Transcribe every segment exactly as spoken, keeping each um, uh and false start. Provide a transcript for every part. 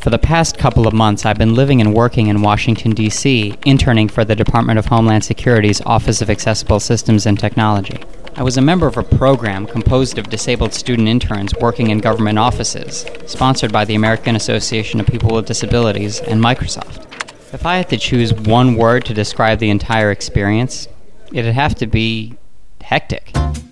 For the past couple of months, I've been living and working in Washington, D C, interning for the Department of Homeland Security's Office of Accessible Systems and Technology. I was a member of a program composed of disabled student interns working in government offices, sponsored by the American Association of People with Disabilities and Microsoft. If I had to choose one word to describe the entire experience, it'd have to be hectic.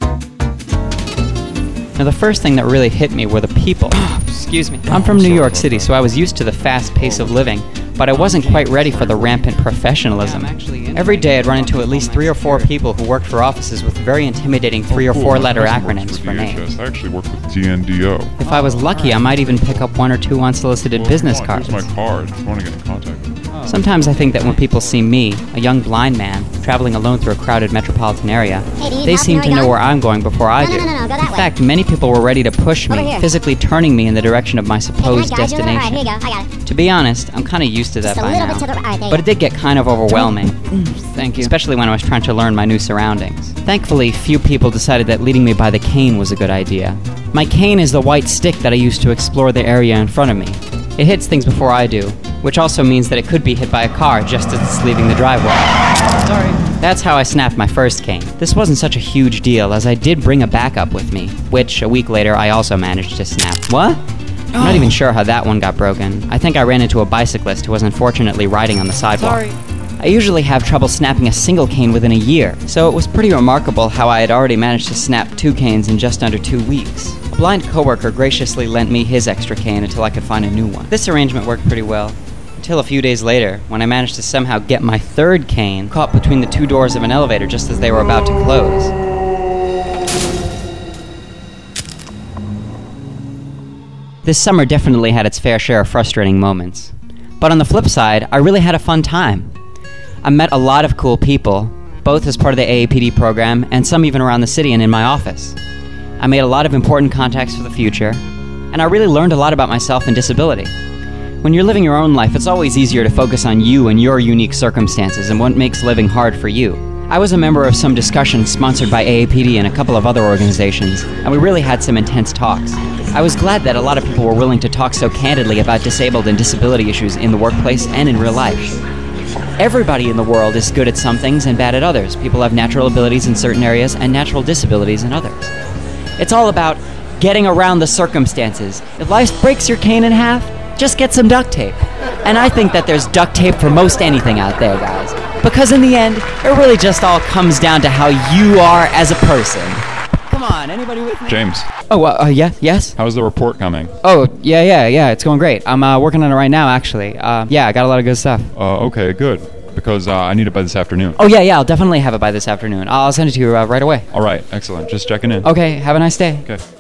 Now, the first thing that really hit me were the people. Excuse me. I'm from New York City, so I was used to the fast pace of living, but I wasn't quite ready for the rampant professionalism. Every day I'd run into at least three or four people who worked for offices with very intimidating three or four letter acronyms for names. I actually work with D N D O. If I was lucky, I might even pick up one or two unsolicited Well, business come on, cards. Here's my card if you want to get in contact with me. Sometimes I think that when people see me, a young blind man, traveling alone through a crowded metropolitan area, Hey, do you need they help? seem You know to where know you're where I'm going before I No, do. no, no, no, go that In way. fact, many people were ready to push Over me, here. physically turning me in the direction of my Hey, supposed can I guide you? destination. Alright, here you go. I got it. To be honest, I'm kind of used to that Just a by little now. bit to the right. Alright, there you But go. it did get kind of overwhelming. Thank you. Especially when I was trying to learn my new surroundings. Thankfully, few people decided that leading me by the cane was a good idea. My cane is the white stick that I use to explore the area in front of me. It hits things before I do, which also means that it could be hit by a car just as it's leaving the driveway. Sorry. That's how I snapped my first cane. This wasn't such a huge deal, as I did bring a backup with me, which, a week later, I also managed to snap. What? I'm not even sure how that one got broken. I think I ran into a bicyclist who was unfortunately riding on the sidewalk. Sorry. I usually have trouble snapping a single cane within a year, so it was pretty remarkable how I had already managed to snap two canes in just under two weeks. A blind coworker graciously lent me his extra cane until I could find a new one. This arrangement worked pretty well, until a few days later, when I managed to somehow get my third cane caught between the two doors of an elevator just as they were about to close. This summer definitely had its fair share of frustrating moments. But on the flip side, I really had a fun time. I met a lot of cool people, both as part of the A A P D program and some even around the city and in my office. I made a lot of important contacts for the future, and I really learned a lot about myself and disability. When you're living your own life, it's always easier to focus on you and your unique circumstances and what makes living hard for you. I was a member of some discussions sponsored by A A P D and a couple of other organizations, and we really had some intense talks. I was glad that a lot of people were willing to talk so candidly about disabled and disability issues in the workplace and in real life. Everybody in the world is good at some things and bad at others. People have natural abilities in certain areas and natural disabilities in others. It's all about getting around the circumstances. If life breaks your cane in half, just get some duct tape. And I think that there's duct tape for most anything out there, guys. Because in the end, it really just all comes down to how you are as a person. Come on, anybody with me? James, Oh, uh, uh, yeah, yes? how's the report coming? Oh, yeah, yeah, yeah, it's going great. I'm uh, working on it right now, actually. Uh, yeah, I got a lot of good stuff. Uh, okay, good. Because uh, I need it by this afternoon. Oh, yeah, yeah, I'll definitely have it by this afternoon. I'll send it to you uh, right away. All right, excellent. Just checking in. Okay, have a nice day. Okay.